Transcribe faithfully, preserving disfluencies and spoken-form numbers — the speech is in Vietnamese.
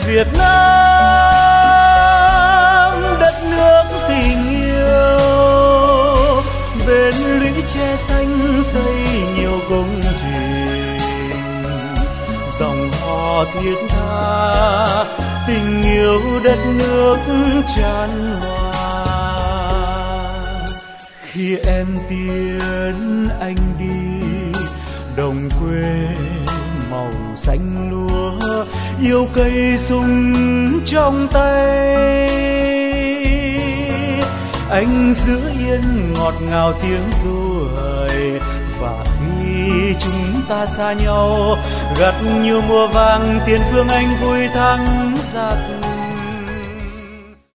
Việt Nam đất nước tình yêu, bên lũy tre xanh xây nhiều công trình, dòng hò thiết tha tình yêu đất nước chan hòa. Khi em tiến anh đi đồng quê màu xanh lúa, yêu cây sung trong tay, anh giữ yên ngọt ngào tiếng ru hời. Và khi chúng ta xa nhau, gặt nhiều mùa vàng tiền phương anh vui thắng ra.